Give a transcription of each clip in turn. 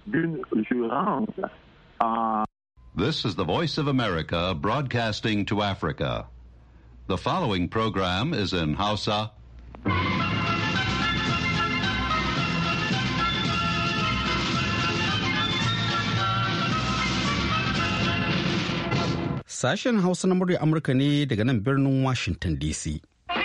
d'une jurance en... This is the Voice of America broadcasting to Africa. The following program is in Hausa. Sashen Hausa na murya Amurka ne daga nan birnin Washington DC.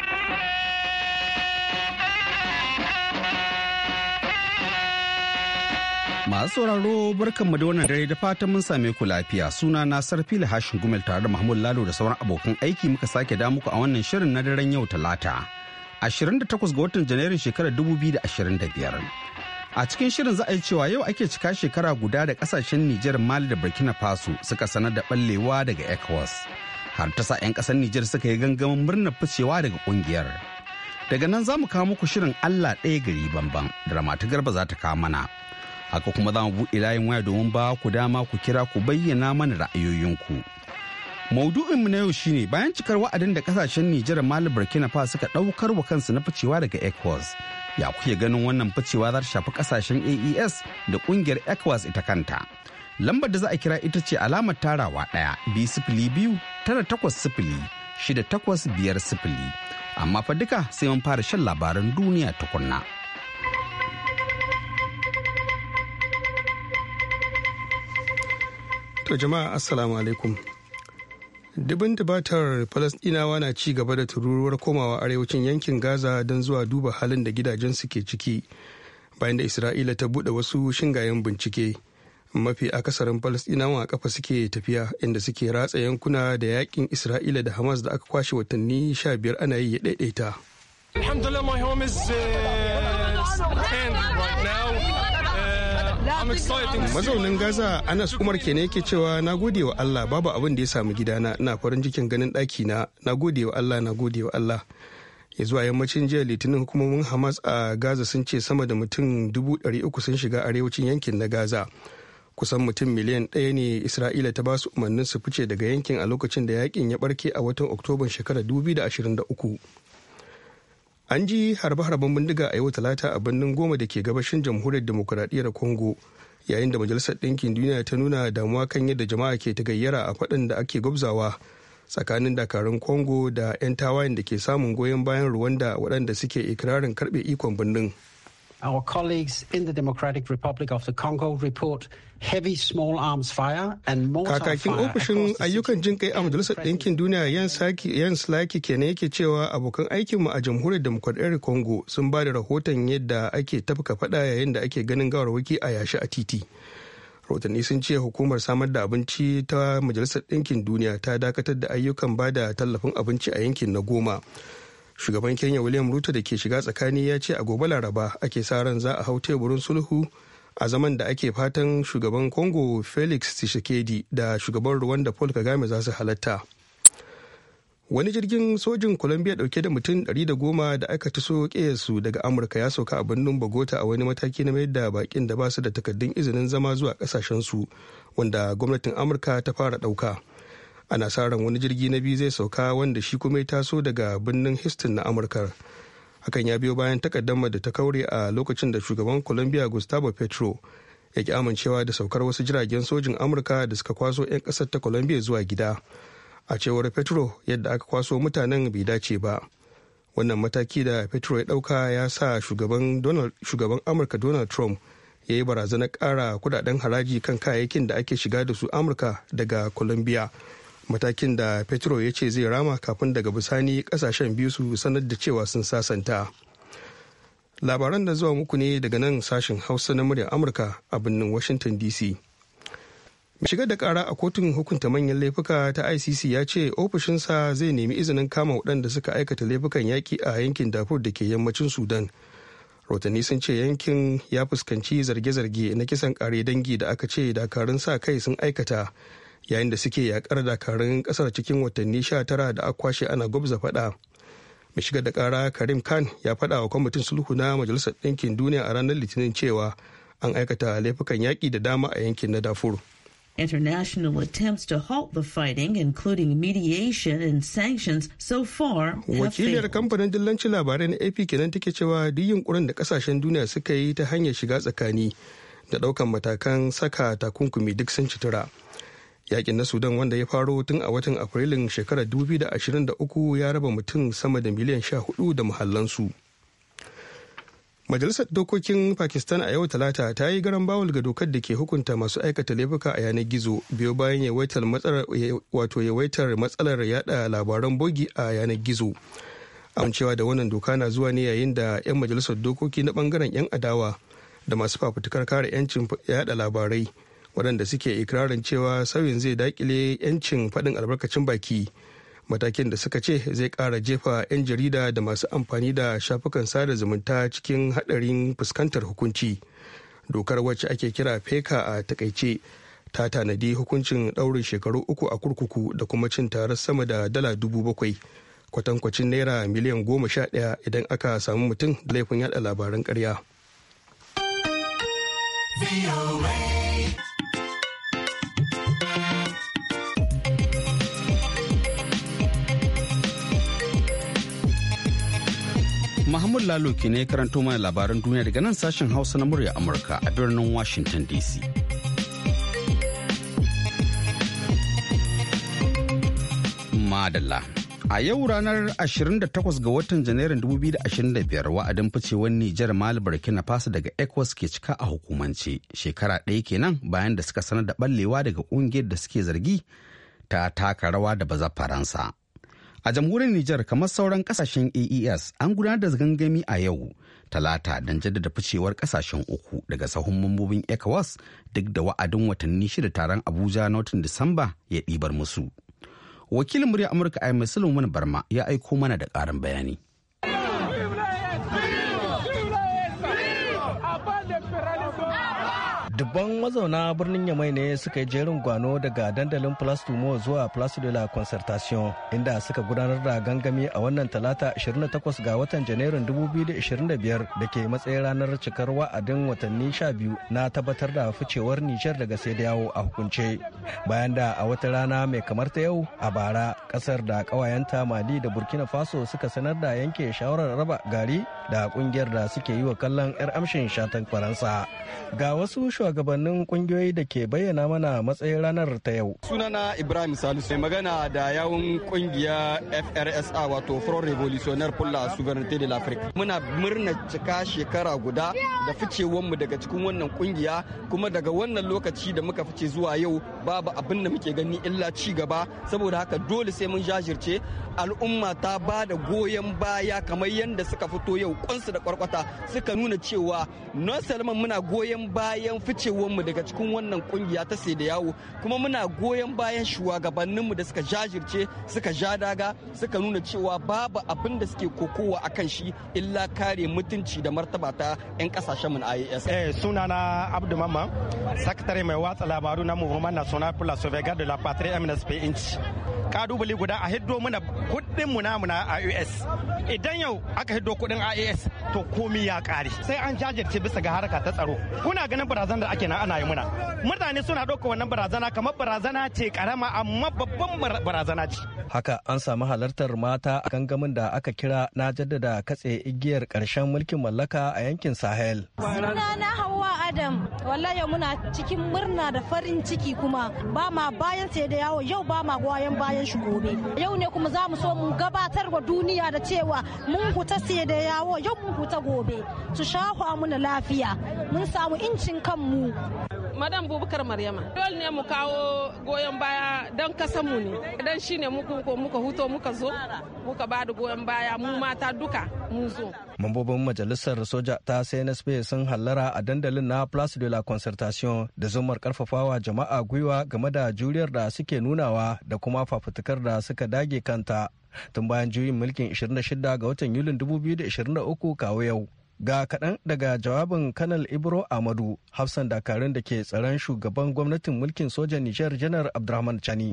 Masu sauraro barkanmu da wannan dare da fatan mun same ku lafiya. Suna na Sarfila Hashin Gumel tare da Mahmud Lalo da sauran abokan aiki muka sake da muku a wannan shirin na daren yau Talata. 28 ga watan Janairun shekarar 2025. A cikin shirin za a yi cewa yau ake cika shekara guda da kasashen Nijar, Mali da Burkina Faso suka sanar da ballewa daga ECOWAS. Har ta sa 'yan kasar Nijar suka yi gangamin murnar ficewa daga kungiyar. Daga nan za mu kawo muku shirin Allah ɗaya gari bamban da Ramatu Garba za ta kawo mana. Haka kuma za mu buɗe layin waya domin ba ku dama ku kira ku bayyana mana ra'ayoyinku. Maudu'inmu na yau shine bayan cikar wa'adin da kasashen Nijar, Mali, Burkina Faso suka ɗaukar wa kansu na ficewa daga ECOWAS. Ya kuke ganin wannan ficewa za ta shafi kasashen AES da kungiyar ECOWAS ita kanta. Lambar da za a kira ita ce alamar tarawa 1-2-9-8-0-6-8-5-0. Amma fa duka sai mun fara shan labaran duniya tukunna. To jama'a assalamu alaikum. Dubin dubatar Falasɗinawa na ci gaba da tururuwar komawa arewacin yankin Gaza don zuwa duba halin da gidajensu ke ciki bayan da Isra'ila ta buɗe wasu shingayen bincike. Mafi akasarin Falasɗinawa a kafa suke tafiya inda suke ratsa yankuna da yakin Isra'ila da Hamas da aka kwashe watanni 15 ana yi ya daidaita. Alhamdulillah, my home is end right now. Mazaunin Gaza Anas Umar kenan yake cewa na gode wa Allah babu abin da ya samu gidana, na farin cikin ganin ɗaki na gode wa Allah, na gode wa Allah. Ya zuwa yammacin jiya Litinin hukumomin Hamas a Gaza sun ce sama da mutum 300,000 sun shiga arewacin yankin na Gaza. Kusan mutum miliyan 1 ne Isra'ila ta ba su umarnin su fice daga yankin a lokacin da yakin ya barke a watan Oktoban shekarar 2023. An ji harbe-harben bindiga a yau Talata a birnin Goma da ke gabashin jamhuriyar demokuraɗiyyar Congo, yayin da Majalisar Ɗinkin Duniya ta nuna damuwa kan yadda jama'a ke ta gayyara a faɗin da ake gwabzawa tsakanin dakarun Congo da 'yan tawayen da ke samun goyon bayan Rwanda waɗanda suke ikirarin karɓe ikon birnin. Our colleagues in the Democratic Republic of the Congo report heavy small arms fire and mortar fire. Kakakin ofishin ayyukan jin kai a Majalisar Ɗinkin Duniya Yan Slaki kenan yake cewa abokan aikinmu a Jamhuriyar Demokuraɗiyyar Congo sun ba da rahoton yadda ake tafka fada yayin da ake ganin gawarwaki a yashi a titi. Rahotanni sun ce hukumar samar da abinci ta Majalisar Ɗinkin Duniya ta dakatar da ayyukan ba da tallafin abinci a yankin na Goma. Shugaban Kenya William Ruto da ke shiga tsakani ya ce a gobe Laraba ake sa ran za a hau teburin sulhu a zaman da ake fatan shugaban Congo Felix Tshisekedi da shugaban Rwanda Paul Kagame za su halatta. Wani jirgin sojin Colombia dauke da mutum 110 da aka taso su daga Amurka ya sauka a birnin Bogota a wani mataki na mayar da bakin da ba su da takardun izinin zama zuwa kasashensu wanda gwamnatin Amurka ta fara dauka. Ana sa ran wani jirgi na biyu zai sauka wanda shi kuma ya taso daga birnin Houston na Amurka. Hakan ya biyo bayan takaddama da ta kaure a lokacin da shugaban Colombia Gustavo Petro ya ki amincewa da saukar wasu jiragen sojin Amurka da suka kwaso 'yan ƙasar ta Colombia zuwa gida. A cewar Petro, yadda aka kwaso mutanen bai dace ba. Wannan mataki da Petro ya ɗauka ya sa shugaban Amurka Donald Trump ya yi barazanar ƙara kudaden haraji kan kayayyakin da ake shiga da su Amurka daga Colombia. Matakin da Petro ya ce zai rama kafin daga bisani kasashen biyu su sanar da cewa sun sasanta. Labaran da zuwa muku ne daga nan sashen Hausa na muryar Amurka a birnin Washington DC. Mai shigar da kara a kotun hukunta manyan laifuka ta ICC ya ce ofishinsa zai nemi izinin kama waɗanda suka aikata laifukan yaƙi a yankin Darfur da ke yammacin Sudan. Rahotanni sun ce yankin ya fuskanci zarge-zarge na kisan kare dangi da aka ce dakarun sa kai sun aikata yayin da suke yakar dakarun kasar cikin watanni 19 da aka kwashe ana gwabza fada. Mai shigar da kara Karim Khan ya fada wa kwamitin sulhu na Majalisar Ɗinkin Duniya a ranar Litinin cewa an aikata laifukan yaƙi da dama a yankin na Darfur. International attempts to halt the fighting, including mediation and sanctions, so far have Wakiliyar failed. kamfanin dillancin labarai na AP kenan take cewa duk yunkurin da kasashen duniya suka yi ta hanyar shiga tsakani da ɗaukan matakan saka takunkumi duk sun citura. Yakin na Sudan wanda ya faro tun a watan Afrilun shekarar 2023 ya raba mutum sama da miliyan 14 da muhallansu. Majalisar Dokokin Pakistan a yau Talata ta yi garan bawul ga dokar da ke hukunta masu aikata laifuka a yanar gizo biyo bayan yawaitar matsalar yada labaran bogi a yanar gizo. Amincewa da wannan doka na zuwa ne yayin da 'yan majalisar dokoki na bangaren 'yan adawa da masu fafutukar kare 'yancin yada labarai waɗanda suke ikirarin cewa sauyin zai dakile 'yancin faɗin albarkacin baki. Matakin da suka ce zai ƙara jefa 'yan jarida da masu amfani da shafukan sada zumunta cikin haɗarin fuskantar hukunci. Dokar wacce ake kira feka a takaice ta tanadi hukuncin ɗaurin shekaru 3 a kurkuku da kuma cin tarar sama da dala 7,000 kwatankwacin naira miliyan 11 idan aka samu mutum da laifin yada labaran ƙarya. Mahmud Lalo ke ne karanto mana labaran duniya daga nan sashen Hausa na murya Amurka a birnin Washington DC. Madalla. A yau ranar 28 ga watan Janairun 2025 wa'adin ficewar Nijar, Mali, Burkina Faso daga ECOWAS ke cika a hukumance. Shekara ɗaya kenan bayan da suka sanar da ɓallewa daga ƙungiyar da suke zargi ta taka rawa da baza Faransa. A jamhuriyar Nijar, kamar sauran kasashen AES, an gudanar da gangami a yau Talata don jaddada ficewar kasashen uku daga sahun mambobin ECOWAS duk da wa'adin watanni 6 taron Abuja na watan Disamba ya ɗibar musu. Wakilin murya Amurka Ahmed Sulaiman Barma ya aiko mana da ƙarin bayani. Dubban mazauna birnin Yamai ne suka yi jerin gwano daga dandalin Place du Mont zuwa Place de la Concertation, inda suka gudanar da gangami a wannan Talata 28 ga watan Janairun 2025 da ke matsayin ranar cikar wa'adin watanni 12 na tabbatar da ficewar Nijar daga yawo a hukunce. Bayan da a wata rana mai kamar ta yau a bara, kasar da kawayenta Mali da Burkina Faso suka sanar da yanke shawarar raba gari da kungiyar da suke yi wa kallon 'yar amshin shatan Faransa. Ga wasu shugabannin kungiyoyi da ke bayyana mana matsayin ranar ta yau. Sunana Ibrahim Salisu, mai magana da yawun kungiya FRSA wato Front Revolutionnaire pour la Souveraineté de l'Afrique. Muna murna cika shekara guda da ficewanmu daga cikin wannan kungiya, kuma daga wannan lokaci da muka fice zuwa yau babu abin da muke gani illa ci gaba. Saboda haka dole sai mun jajirce, al'umma ta ba da goyon baya kamar yadda suka fito yau kwansu da kwarkwata suka nuna cewa non salman muna goyon bayan ficewarmu daga cikin wannan kungiya ta sai da yawo, kuma muna goyon bayan shugabanninmu da suka jajirce suka ja daga suka nuna cewa babu abin da suke kokowa akan shi illa kare mutunci da martaba ta 'yan kasashenmu na IAS. Sunana Abdu Mamman, sakatare mai watsa labaru na Mouvement National pour la Sauvegarde de la Patrie MNSP Inch. Kadubali guda a hiddo muna kudin mu na IAS. Idan yau aka hiddo kudin IAS to komi ya kare. Sai an jajirce bisa ga harka ta tsaro. Kuna ganin barazana da ake nan ana yi muna. Mutane suna ɗauka wannan barazana kamar barazana ce karama amma babban barazana ce. Haka an samu halartar mata a gangamin da aka kira na jaddada katse igiyar ƙarshen mulkin mallaka a yankin Sahel. Sunana Hauwa Adam, wallahi muna cikin murna da farin ciki, kuma ba ma bayan sai da yawo, yau ba ma goyon bayan shi gobe. Yau ne kuma za mu so mu gabatar wa duniya da cewa mun huta sai da yawo, yau mun huta gobe. Su shahwa muna lafiya, mun samu incin kanmu. Madam Bubakar Maryama, dole ne mu kawo goyon baya don kasanmu ne, don shi ne muka huto muka zo muka ba da goyon baya, mu mata duka mun zo. Mambobin majalisar soja ta CNSP sun hallara a dandalin na Place de la Concertation da zumar karfafawa jama'a gwiwa game da juriyar da suke nunawa da kuma fafutukar da suka dage kanta tun bayan juyin mulkin 26 ga watan Yulin 2023 kawo yau. Ga kaɗan daga jawabin Kanal Ibro Amadu, hafsan dakarun da ke tsaron shugaban gwamnatin mulkin sojan Nijar Janar Abdurrahman Chani.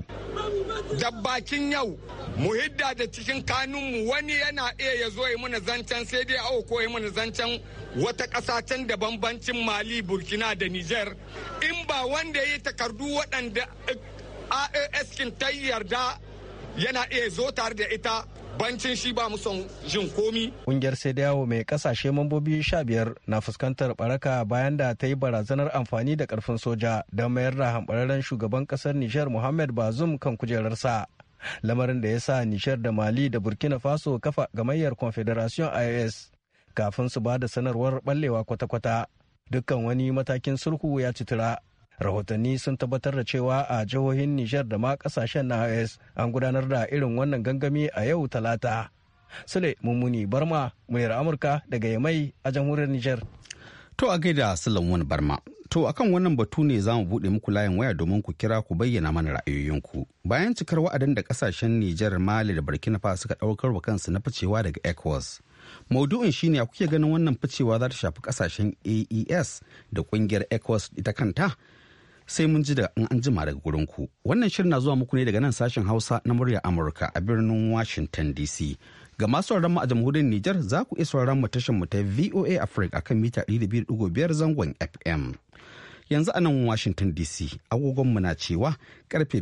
Da bakin yau mu hidda da cikin kanunmu wani yana iya ya zo yi mana zancen sai dai awo ko yi mana zancen wata ƙasa can da bambancin Mali, Burkina da Nijar, in ba wanda ya yi takardu waɗanda AAS kin ta yarda yana iya zo tare da ita bancin shi ba mu son jin komi. Kungiyar Sediyawo mai kasashe mambobi 15 na fuskantar baraka bayan da ta yi barazanar amfani da karfin soja don mayar da hambararren shugaban kasar Nijar Mohamed Bazoum kan kujerarsa. Lamarin da ya sa Nijar da Mali da Burkina Faso kafa gamayyar Confederation IOS kafin su ba da sanarwar ballewa kwata-kwata. Dukkan wani matakin sulhu ya citira. Rahotanni sun tabbatar da cewa a jihohin Nijar da ma kasashen na IOS an gudanar da irin wannan gangami a yau Talata. Sule Mummuni Barma, muryar Amurka daga Yamai a jamhuriyar Nijar. To a gaida Sulaiman Barma. To akan wannan batu ne za mu buɗe muku layin waya domin ku kira ku bayyana mana ra'ayoyinku. Bayan cikar wa'adin da kasashen Nijar, Mali da Burkina Faso suka ɗaukar wa kansu na ficewa daga ECOWAS. Maudu'in shine kuke ganin wannan ficewa za ta shafi kasashen AES da kungiyar ECOWAS ita kanta? Sai mun ji da an jima daga gurin ku. Wannan shirin na zuwa muku ne daga nan sashen Hausa na muryar Amurka a birnin Washington DC. Ga masu sauraron mu a jamhuriyar Nijar za ku iya sauraron mu tashar mu ta VOA Africa akan mita 102.5 zangon FM. Yanzu a nan Washington DC agogon mu na cewa karfe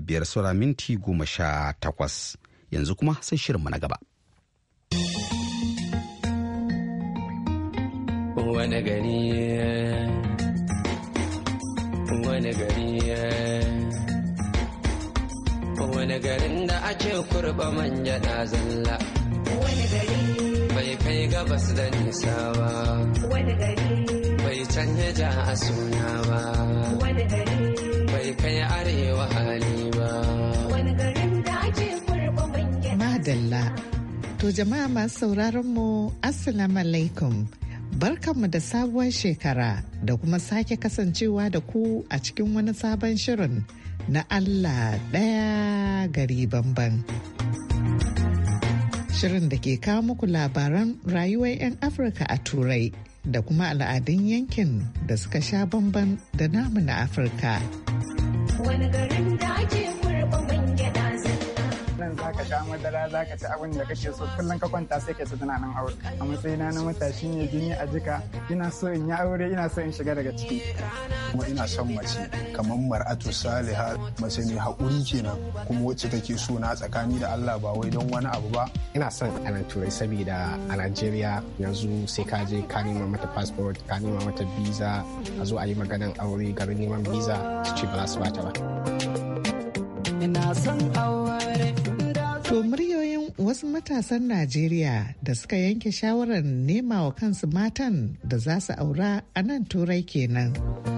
5:18. Yanzu kuma sai shirin mu na gaba. Wani garin da ake kurba manja da zalla. Wani gari bai kai gabas da nisa ba. Wani gari bai canja ja a suna ba. Wani gari bai kai arewa hali ba. Wani garin da ake kurba manja. Madalla. To jama'a masu sauraron mu Assalamu alaikum. Barkanmu da sabuwar shekara da kuma sake kasancewa da ku a cikin wani sabon shirin na Allah ɗaya gari bamban. Shirin da ke kawo muku labaran rayuwar 'yan Afirka a Turai da kuma al'adun yankin da suka sha bamban da namu na Afirka. Wani garin da ake kurba manja da nan za ka sha madara za ka ci abin da kake so kullum ka kwanta sai ka ci tunanin aure a matsayina na matashi ne jini a jika ina so in yi aure ina so in shiga daga ciki kuma ina son mace kamar Mar'atu Saliha mace mai haƙuri kenan kuma wacce take so na tsakani da Allah ba wai don wani abu ba. Ina son a nan Turai saboda a Najeriya yanzu sai ka je ka nema mata passport ka nema mata visa a zo a yi maganan aure garin neman visa su ce ba za su bata ba. Ina son aure. To muryoyin wasu matasan Najeriya da suka yanke shawarar nema wa kansu matan da za su aura a nan Turai kenan.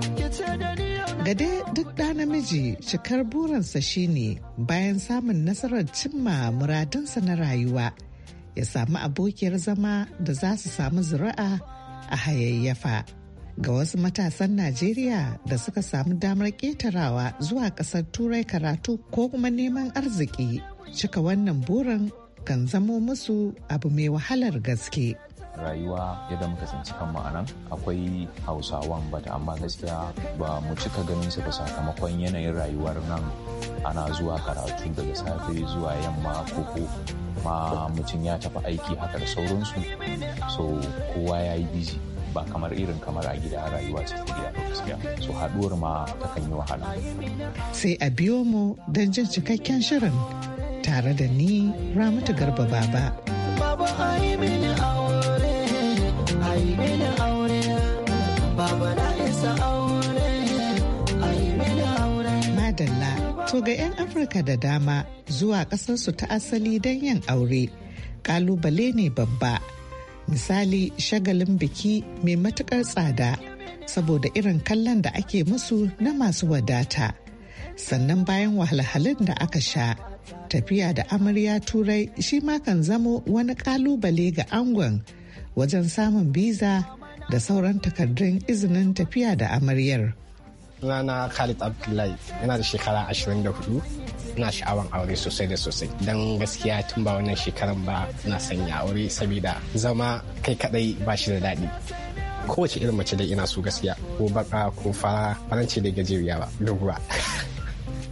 Gade duk ɗa namiji cikar burinsa shine bayan samun nasarar cimma muradinsa na rayuwa ya samu abokiyar zama da za su samu zuri'a a hayayyafa. Ga wasu matasan Najeriya da suka samu damar ƙetarawa zuwa ƙasar Turai karatu ko kuma neman arziki, cika wannan burin kan zamo musu abu mai wahalar gaske. Rayuwa yadda muka tsinci kanmu a nan akwai Hausawan bata amma gaskiya ba mu cika ganin su ba sakamakon yanayin rayuwar nan ana zuwa karatu daga safe zuwa yamma ko ma mutum ya tafi aiki haka da sauransu, so kowa ya yi bizi ba kamar a gida rayuwa ce ta gida gaskiya, so haɗuwar ma takan yi wahala. Sai a biyo mu don jin cikakken shirin tare da ni Ramatu Garba Baba. Baba ai mini aure, ai mini aure, baba na isa aure, ai mini aure. Madalla, to ga 'yan Afirka da dama zuwa ƙasarsu ta asali don yin aure, ƙalubale ne babba. Misali shagalin biki mai matuƙar tsada saboda irin kallon da ake musu na masu wadata. Sannan bayan wahalhalun da aka sha, tafiya da amarya Turai shi ma kan zamo wani kalubale ga angon wajen samun biza da sauran takardun izinin tafiya da amaryar. Sunana Khalid Abdullahi, yana da shekara 24, ina sha'awan aure sosai da sosai. Don gaskiya tun ba wannan shekaran ba ina sanya aure saboda zama kai kadai ba shi da daɗi. Kowace irin mace dai ina so gaskiya, ko baka ko fara, faranci da gajeriya ba, doguwa.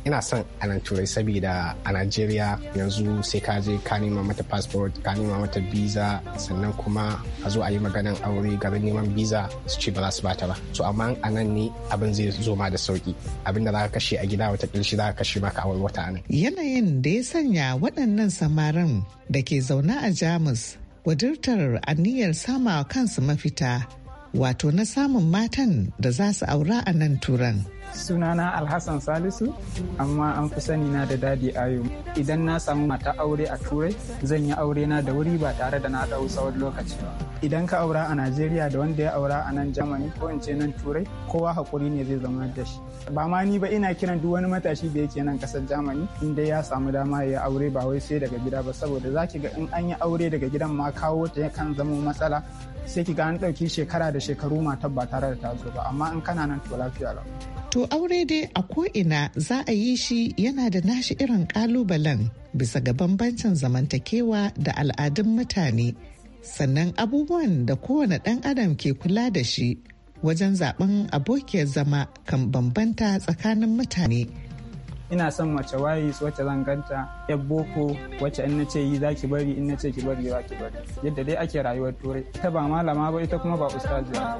ina son a nan turai saboda a Najeriya yanzu sai ka je ka nema mata passport, ka nema mata visa, sannan kuma a zo a yi maganan aure garin neman visa su ce ba za su bata ba. So amma a nan ne abin zai zo ma da sauki, abin da za ka kashe a gida wata kilshi za ka kashe maka a wata nan. Yanayin da ya sanya waɗannan samarin da ke zaune a Jamus wadurtar aniyar sama kansu mafita, wato na samun matan da za su aura a nan turan. Sunana Alhassan Salisu, amma an fi sani na da Dadi Ayo. Idan na samu mata aure a Turai, zan yi aure na da wuri ba tare da na ɗau tsawon lokaci. Idan ka aura a Najeriya da wanda ya aura a nan Germany ko in ce nan Turai, kowa hakuri ne zai zama da shi. Ba ma ni ba, ina kiran duk wani matashi da yake nan kasar Germany, inda ya samu dama ya aure ba wai sai daga gida ba, saboda za ki ga in an yi aure daga gidan ma kawo ta yakan zama matsala. Sai ki ga an ɗauki shekara da shekaru matar ba tare da ta zo ba, amma in kana nan to lafiya lau. To aure dai a ko'ina za a yi shi yana da nashi irin kalubalen bisa ga bambancin zamantakewa da al'adun mutane, sannan abubuwan da kowane ɗan adam ke kula da shi wajen zaben abokiyar zama kan bambanta tsakanin mutane. Ina son mace wayis wacce zan ganta yar boko wacce in nace yi za ki bari, in nace ki bari za ki bari, yadda dai ake rayuwar turai. Ita ba malama ba, ita kuma ba ustaziya.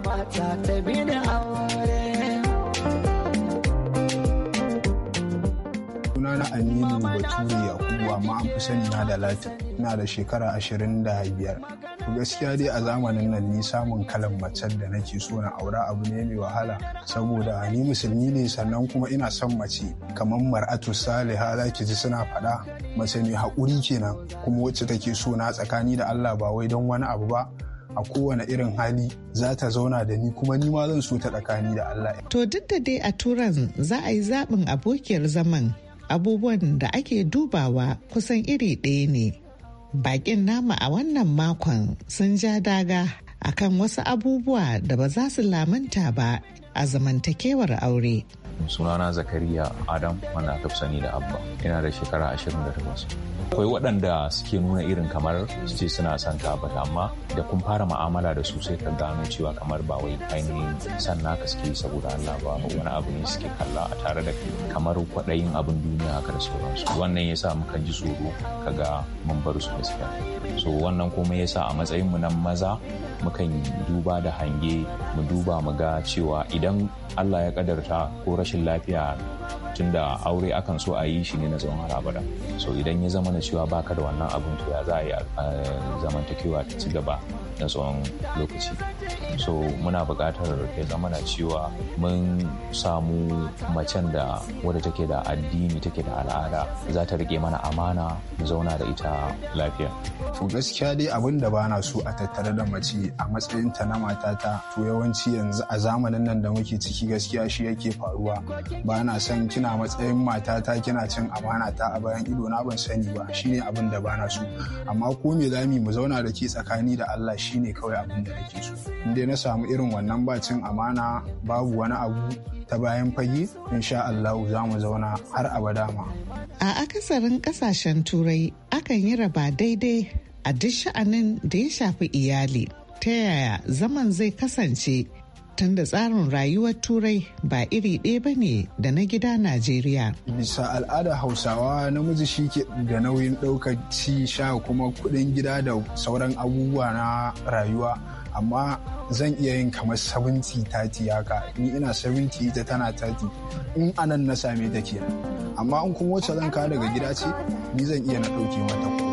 Sunana Aminu Bature Yakubu, amma an fi sani na da Latin. Ina da shekara 25. Gaskiya dai a zamanin nan ni samun kalan macen da nake so na aura abu ne mai wahala, saboda ni musulmi ne, sannan kuma ina son mace kamar Mar'atu Saliha, za ki ji suna faɗa mace mai haƙuri kenan, kuma wacce take so na tsakani da Allah ba wai don wani abu ba. A kowane irin hali za ta zauna da ni, kuma ni ma zan so ta tsakani da Allah. To duk da dai a turan za a yi zaɓin abokiyar zaman, abubuwan da ake dubawa kusan iri ɗaya ne. Bakin nama a wannan makon sun ja daga akan wasu abubuwa da ba za su lamunta ba a zamantakewar aure. Sunana Zakariya Adam, wanda aka fi sani da Abba. Ina da shekara 28. Akwai waɗanda suke nuna irin kamar su ce suna son ka bata, amma da kun fara mu'amala da su sai ka gano cewa kamar ba wai ainihin san naka suke saboda Allah ba, wani abu ne suke kalla a tare da kai, kamar kwaɗayin abin duniya haka da sauransu. Wannan yasa muka ji tsoro kaga mun bar su gaskiya. So wannan kuma yasa a matsayin mu nan maza mukan duba da hange, mu duba mu ga cewa idan Allah ya kadarta ko rashin lafiya, tunda aure akan so a yi shi ne na tsawon har abada. So idan ya zama na cewa baka da wannan abin, to ya za a yi zamantakewa ta ci gaba na tsawon lokaci. So muna buƙatar ya zama na cewa mun samu macen da wadda take da addini, take da al'ada, za ta rike mana amana, mu zauna da ita lafiya. To gaskiya dai abin da bana so a tattare da mace a matsayinta na matata, to yawanci yanzu a zamanin nan da muke ciki gaskiya shi yake faruwa. Ba na son kina matsayin matata kina cin amana ta a bayan ido na, ban sani ba, shine abin da bana so. Amma ko me zamu mu zauna da ke tsakani da Allah shine kawai abin da nake so. In dai na samu irin wannan ba cin amana, babu wani abu ta bayan fage, insha Allah za mu zauna har abada ma. A akasarin kasashen turai akan yi raba daidai a duk sha'anin da ya shafi iyali. Ta yaya zaman zai kasance tunda tsarin rayuwar turai ba iri ɗaya ba ne da na gida Najeriya. Bisa al'ada Hausawa, namiji shi ke da nauyin ɗaukar ci sha kuma kuɗin gida da sauran abubuwa na rayuwa. Amma zan iya yin kamar 70-30 haka, ni ina 70 ita tana 30, in anan na same ta kenan. Amma in kuma wacce zan kawo daga gida ce, ni zan iya na ɗauke mata ko.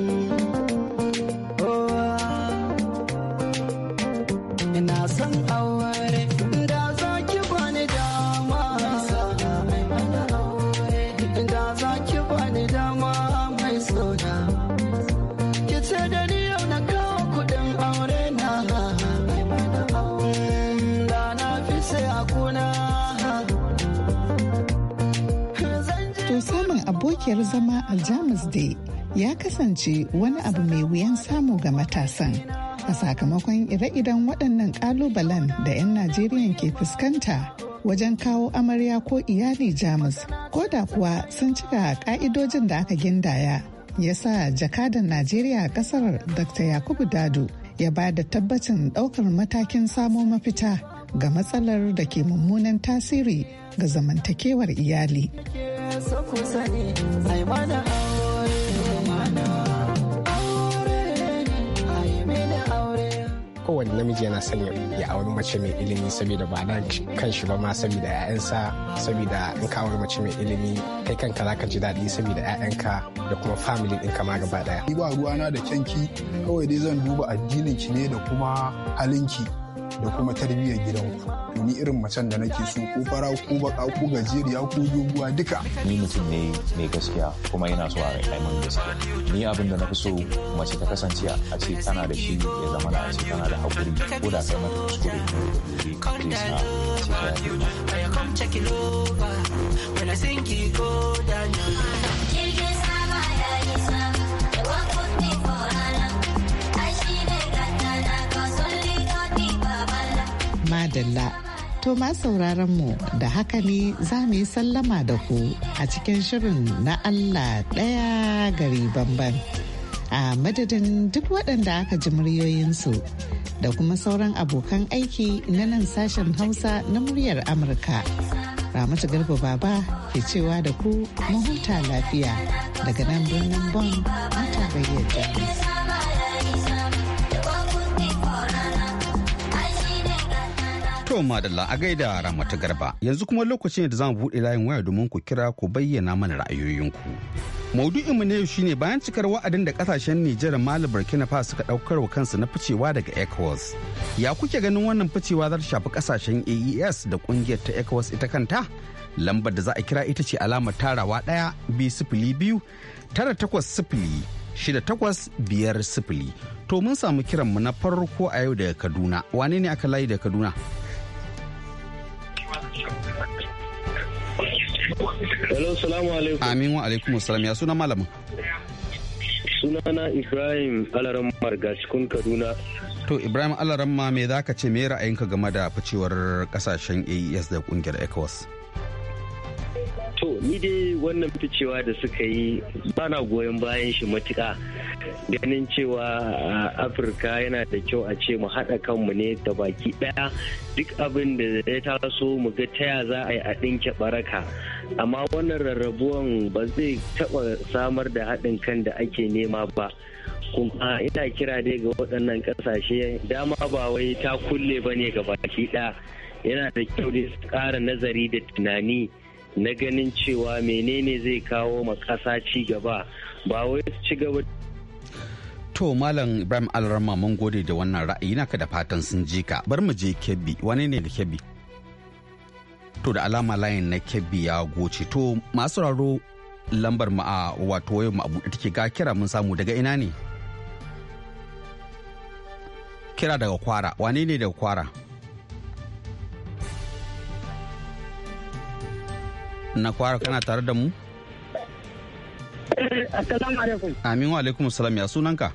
Ina son aure da za ki bani dama, da za ki bani dama mai soda, ki ce da ni yau na kawo kuɗin aure na, da na fi sai a kuna. To samun abokiyar zama a Jamus dai ya kasance wani abu mai wuyan samu ga matasan. A sakamakon ire-iren waɗannan ƙalubalen da 'yan Najeriya ke fuskanta wajen kawo amarya ko iyali Jamus, ko da kuwa sun cika ƙa'idojin da aka gindaya, ya sa jakadan Najeriya a ƙasar Dr. Yakubu Dado ya ba da tabbacin ɗaukar matakin samo mafita ga matsalar da ke mummunan tasiri ga zamantakewar iyali. ku sani ai mana aure kowane namiji yana son ya auri mace mai ilimi saboda ba na kan shi ba ma saboda 'ya'yansa saboda in ka auri mace mai ilimi kai kanka za ka ji daɗi saboda 'ya'yanka da kuma family ɗinka ma gaba ɗaya. Ni ba ruwana da kyanki kawai dai zan duba addinin ki ne da kuma halinki da kuma tarbiyyar gidanku. To ni irin macen da nake so ko fara ko baka ko gajeriya ko doguwa duka. Ni mutum ne mai gaskiya kuma yana so a mun gaskiya. Ni abin da na fi so mace ta kasance a ce tana da shi ya zama na a ce tana da haƙuri ko da kai mata kuskure ne da gobe zai sa ce ta yafe ma. Madalla. To ma sauraron mu da haka ne za mu yi sallama da ku a cikin shirin na Allah ɗaya gari bamban. A madadin duk waɗanda aka ji muryoyinsu da kuma sauran abokan aiki na nan sashen Hausa na muryar Amurka. Ramatu Garba Baba ke cewa da ku mahuta lafiya daga nan birnin Bonn na tarayyar Jamus. To madalla a gaida Ramatu Garba yanzu kuma lokacin da zamu buɗe layin waya domin ku kira ku bayyana mana ra'ayoyinku. Maudu'inmu na yau shine bayan cikar wa'adin da kasashen Nijar, Mali, Burkina Faso suka daukar wa kansu na ficewa daga ECOWAS. Ya kuke ganin wannan ficewa za ta shafi kasashen AES da kungiyar ta ECOWAS ita kanta? Lambar da za a kira ita ce alamar tarawa 1-2-0-2 9-8-6-8-5-0. To mun samu kiranmu na farko a yau daga Kaduna. Wane ne aka layi daga Kaduna? Hello, salamu alaikum. Amin wa alaikum salam. Ya suna malamin? Sunana Ibrahim Alaran Marga cikin Kaduna. To Ibrahim Alaran ma me zaka ce me ra'ayinka game da ficewar kasashen AES da kungiyar ECOWAS? To ni dai wannan ficewa da suka yi bana goyon bayan shi matuƙa. Ganin cewa Afirka yana da kyau a ce mu haɗa kanmu ne da baki ɗaya duk abin da ya taso mu ga taya za a yi a ɗinke baraka. Amma wannan rarrabuwan ba zai taɓa samar da haɗin kan da ake nema ba. Kuma ina kira dai ga waɗannan ƙasashe dama ba wai ta kulle ba ne ga baki ɗaya. Yana da kyau dai su ƙara nazari da tunani na ganin cewa menene zai kawo ma ƙasa ci gaba ba wai su ci gaba. To Malam Ibrahim Alarama mun gode da wannan ra'ayi naka da fatan sun ji ka. Bar mu je Kebbi. Wane ne da Kebbi? To da alama layin na Kebbi ya goce. To masu raro lambar mu a wato wayo mu abu take ga kira mun samu daga ina ne? Kira daga Kwara. Wane ne daga Kwara? Na Kwara kana tare da mu? Assalamu alaikum. Amin wa alaikum salam. Ya sunanka?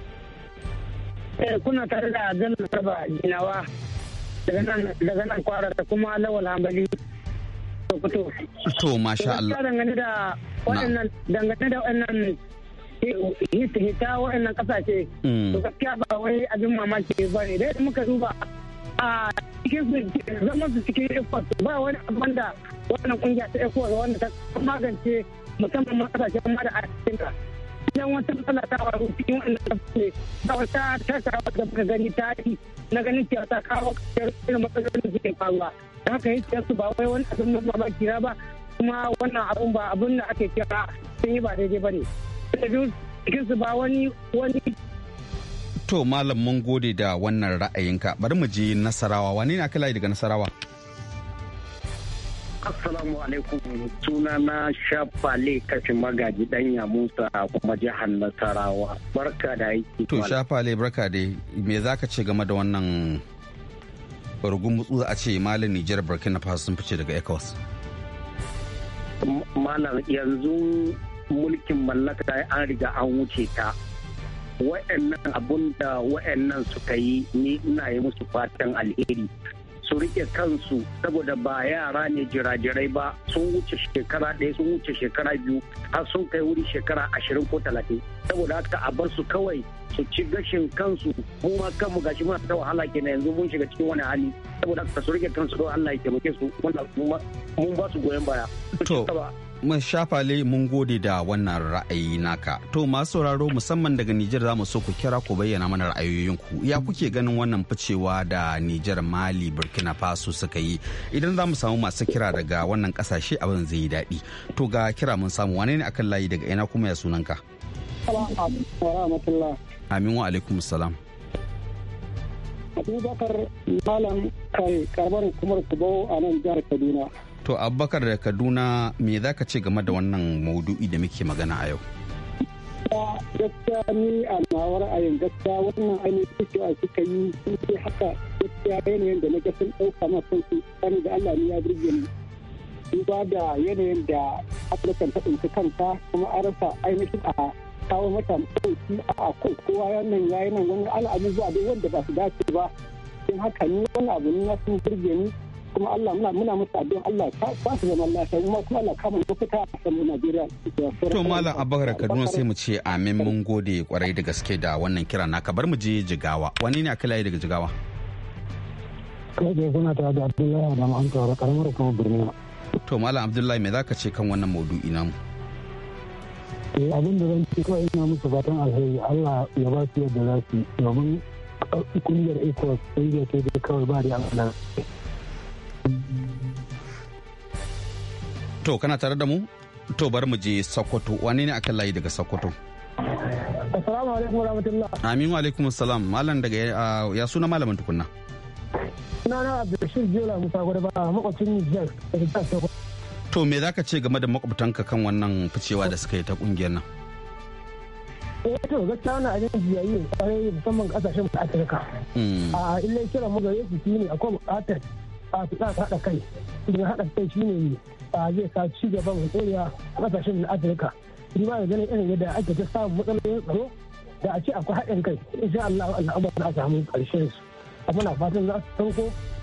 Kuna tare da Bello Garba Ginawa daga nan Kwara da kuma Lawal Hambali Sokoto. To masha Allah. Dangane da waɗannan hita waɗannan kasashe. To gaskiya ba wai abin mamaki ba ne. Dai muka duba a cikin zaman su cikin ECOWAS ba wani abin da wannan kungiya ta ECOWAS wanda ta magance musamman ma kasashen ma da a cikin ta. Idan wata matsala ta faru cikin wannan kasashe ba wata tasarawa da muka gani ta yi na ganin cewa ta kawo irin matsalolin da suke faruwa. Da haka yi su ba wai wani abin da ba kira ba kuma wannan abun ba abin da ake kira sun yi ba daidai ba ne. Cikin su ba wani To Malam mun gode da wannan ra'ayinka. Bari mu je Nasarawa. Wane ne aka layi daga Nasarawa? Assalamu alaikum. Suna na Shafale Kashin Magaji Danya Musa kuma jihar Nasarawa. Barka da aiki. To Shafale barka dai. Me zaka ce game da wannan rugun mutsu a ce Mali, Nijar, Burkina Faso sun fice daga ECOWAS? Malam yanzu mulkin mallaka an riga an wuce ta. Wa'annan abun da wa'annan suka yi ni ina yi musu fatan alheri su rike kansu saboda ba yara ne jirajirai ba sun wuce shekara ɗaya sun wuce shekara biyu har sun kai wuri shekara 20 ko 30 saboda haka a bar su kawai su ci gashin kansu mu ma kanmu gashi muna ta wahala kenan yanzu mun shiga cikin wani hali saboda haka su rike kansu don Allah ya taimake su mun ba su goyon baya. Shafale mun gode da wannan ra'ayi naka. To masu sauraro musamman daga Nijar za mu so ku kira ku bayyana mana ra'ayoyinku. Ya kuke ganin wannan ficewa da Nijar, Mali, Burkina Faso suka yi? Idan za mu samu masu kira daga wannan kasashe abin zai yi daɗi. To ga kira mun samu, wane ne akan layi daga ina kuma ya sunanka? Amin wa alaikum salam. Abubakar Malam Kare, karamar hukumar Kubau a nan jihar Kaduna. To Abubakar da Kaduna, me za ka ce game da wannan maudu'i da muke magana a yau? Gaskiya ni a nawar ra'ayin gaskiya wannan ainihin cewa suka yi sun ce haka gaskiya yanayin da na ga sun ɗauka ma kansu tsari da Allah ne ya burge ni. Duba da yanayin da Afirka ta ɗauki kanta kuma an rasa ainihin a kawo mata ɗauki a kai kowa yannan yayi nan wani al'abubuwa dai wanda ba su dace ba. Don haka ni wani abu ne na sun burge ni. Kuma Allah muna musu addu'a Allah ba su zaman lafiya kuma Allah kama mafita a kan Najeriya. To Malam Abubakar Kaduna sai mu ce amin, mun gode kwarai da gaske da wannan kira naka. Bar mu je Jigawa. Wani ne aka layi daga Jigawa? Kai ke kuna ta da Abdullahi da ma'an tawara karamar kuma Birni. To Malam Abdullahi me zaka ce kan wannan maudu'i namu? Abin da zan ce kawai ina musu fatan alheri, Allah ya ba su yadda za su domin kungiyar ECOWAS kungiyar ce dai kawai ba da amana. To kana tare da mu? To bari mu je Sokoto. Wane ne akan layi daga Sokoto? Assalamu alaikum warahmatullah. Amin wa alaikum assalam. Malam daga ya suna malamin tukunna. Sunana Abdulrashid Jola Musa Gwarba, makwabcin Nijar daga Sokoto. To me zaka ce game da makwabtanka kan wannan ficewa da suka yi ta kungiyar nan? To gaskiya wannan abin jiyayi ne kwarai musamman kasashen Afirka. A illai kiran mu gare su shine akwai bukatar a su haɗa kai. Idan haɗa kai shine zai sa ci gaba mai tsorewa a kasashen na Afirka. Duba da ganin irin yadda ake ta samun matsalolin tsaro da a ce akwai haɗin kai. Insha Allah al'amma za a samu ƙarshen su. Amma na fatan za su sauko.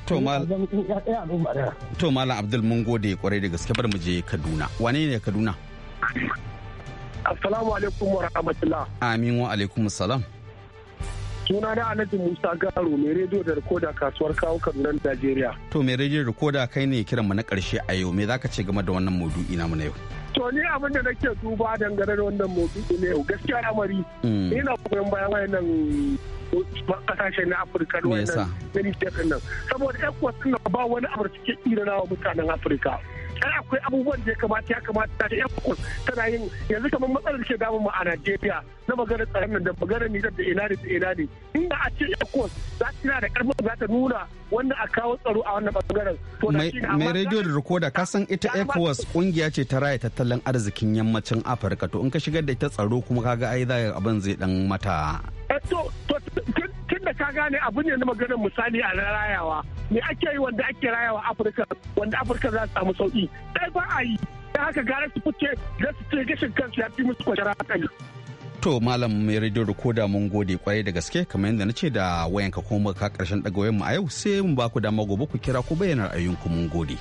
To Malam Abdul mun gode kwarai da gaske, bar mu je Kaduna. Wane ne Kaduna? Assalamu alaikum wa rahmatullah. Amin wa alaikum salam. Suna na Alhaji Musa Garo, mai rediyo da rikoda kasuwar kawo Kaduna, Najeriya. To mai rediyo da rikoda kai ne kiran mu na karshe a yau, me zaka ce game da wannan maudu'i namu na yau? To ni abin da nake duba dangane da wannan maudu'i ne yau gaskiya al'amari ina goyon bayan wayannan kasashen na Afirka da wannan ministan nan saboda ECOWAS din ba wani abu da suke irana wa mutanen Afirka. Ai akwai abubuwan da ya kamata da ECOWAS tana yin yanzu kamar matsalar da ke damun mu a Najeriya na maganar tsaron nan da maganar Nijar da ina ne inda a ce ECOWAS za ta da karfin za ta nuna wanda a kawo tsaro a wannan bangaren. Mai rediyo da rikoda ka san ita ECOWAS kungiya ce ta raya tattalin arzikin yammacin Afirka, to in ka shigar da ita tsaro kuma kaga ai za abin zai dan mata. Tun da ka gane abu ne na maganar misali a rayawa me ake yi wanda ake rayawa Afirka wanda Afirka za su samu sauki dai ba a yi da haka gara su fice da su ce gashin kansu ya fi musu kwanciyar hankali. To Malam mai rediyo rikoda mun gode kwarai da gaske, kamar yadda na ce da wayanka kuma ka karshen daga wayan mu a yau sai mun ba ku dama gobe ku kira ku bayyana ra'ayoyinku, mun gode.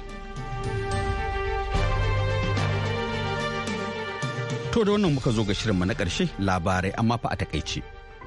To da wannan muka zo ga shirinmu na ƙarshe, labarai amma fa a takaice.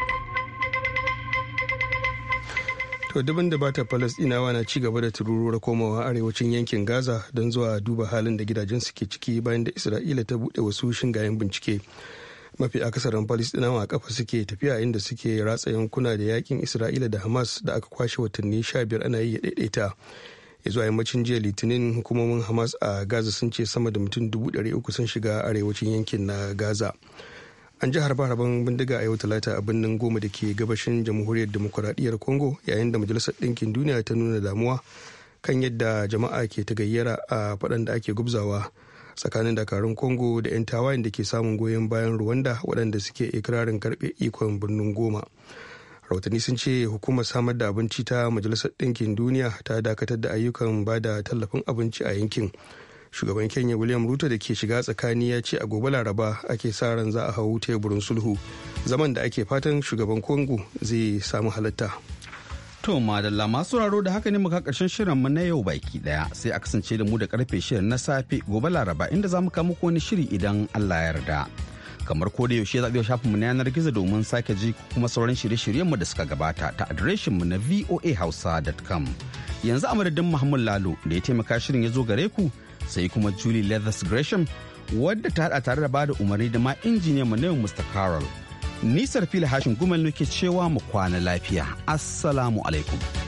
To daban da bata Falasɗinawa na ci gaba da tururuwar komawa arewacin yankin Gaza don zuwa duba halin da gidajen suke ciki bayan da Isra'ila ta buɗe wasu shingayen bincike. Mafi akasarin Falasɗinawa a kafa suke tafiya inda suke ratsa yankuna da yakin Isra'ila da Hamas da aka kwashe watanni 15 ana yi ya daidaita. Ya zuwa yammacin jiya Litinin hukumomin Hamas a Gaza sun ce sama da mutum 300 sun shiga arewacin yankin na Gaza. An ji harbe-harben bindiga a yau Talata a birnin Goma da ke gabashin Jamhuriyar Demokuraɗiyyar Congo yayin da Majalisar Ɗinkin Duniya ta nuna damuwa kan yadda jama'a ke ta gayyara a faɗan da ake gubzawa tsakanin dakarun Congo da 'yan tawayen da ke samun goyon bayan Rwanda waɗanda suke ikirarin karɓe ikon birnin Goma. Rahotanni sun ce hukumar samar da abinci ta Majalisar Ɗinkin Duniya ta dakatar da ayyukan ba da tallafin abinci a yankin. Shugaban Kenya William Ruto da ke shiga tsakani ya ce a gobe Laraba ake sa ran za a hau teburin sulhu, zaman da ake fatan shugaban Congo zai samu halatta. To madalla masu sauraro da haka ne muka karshen shirin mu na yau baki daya, sai a kasance da mu da karfe 6 na safe gobe Laraba inda za mu kawo muku wani shiri idan Allah ya yarda. Kamar ko da yaushe za ku shafin mu na yanar gizo domin sake ji kuma sauran shirye-shiryen mu da suka gabata ta adireshin mu na voahausa.com. Yanzu a madadin Muhammad Lalo da ya taimaka shirin ya zo gare ku, sai kuma Julie Leathers Gresham wadda ta hada tare da bada umarni da ma injiniyan mu na yau Mr. Carol. Nisar fili hashin gumal nake cewa mu kwana lafiya. Assalamu alaikum.